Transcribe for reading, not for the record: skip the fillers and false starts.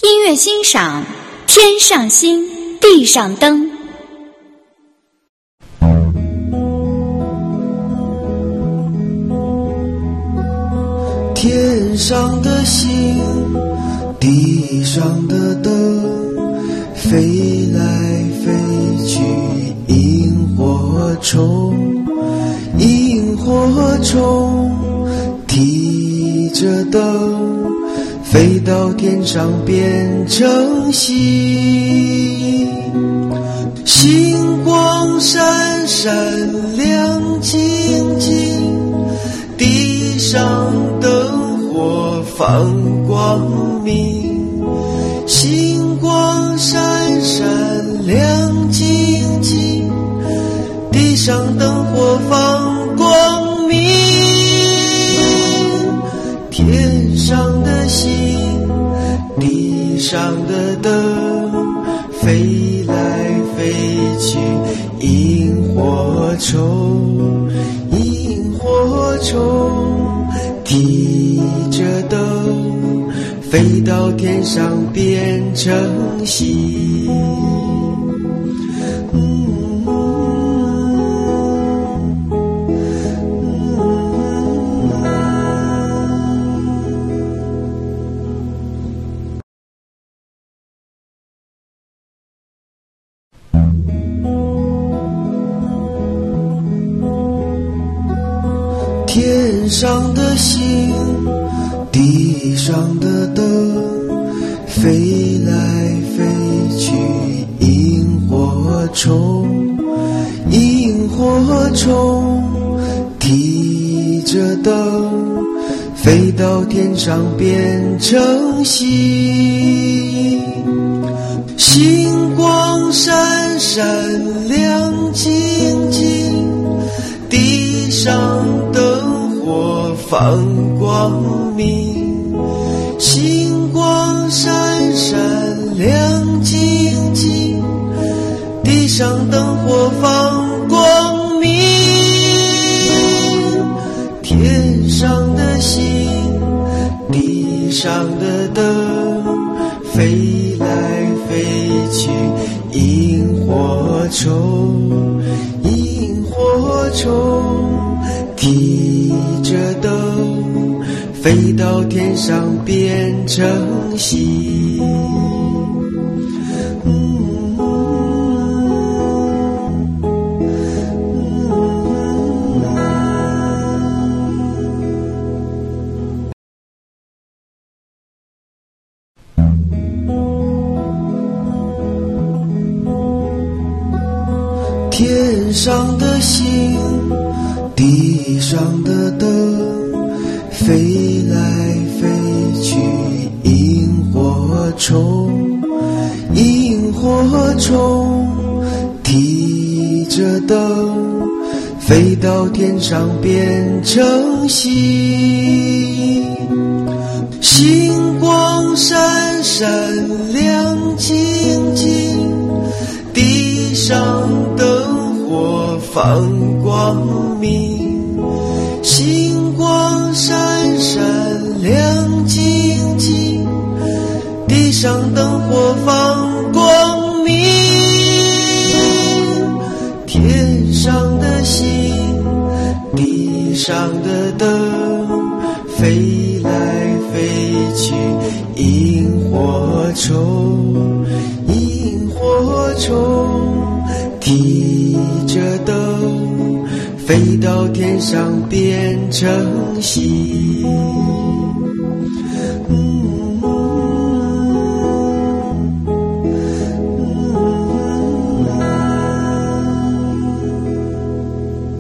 音乐欣赏，天上星，地上灯。 天上的星，地上的灯，飞来飞去，萤火虫，萤火虫提着灯，飞到天上变成星，星光闪闪亮晶晶，地上灯火放光明，星光闪闪亮晶晶，地上灯火放光明，天上的星，地上的灯，飞来飞去，萤火虫，萤火虫提着灯，飞到天上变成星。天上的星，地上的灯，飞来飞去，萤火虫，萤火虫提着灯，飞到天上变成星，星光闪闪亮晶晶，地上灯火放光明，星光闪闪亮晶晶，地上灯火放光明，天上的星，地上的灯，飞来飞去，萤火虫，萤火虫提着灯，飞到天上变成星。天上的星，地上的灯，飞来飞去，萤火虫，萤火虫提着灯，飞到天上变成星，星光闪闪亮晶晶，地上灯火放光明，星光闪闪亮晶晶，地上灯火放光明，天上的星，地上的灯，飞来飞去，萤火虫，萤火虫提着灯，飞到天上变成星。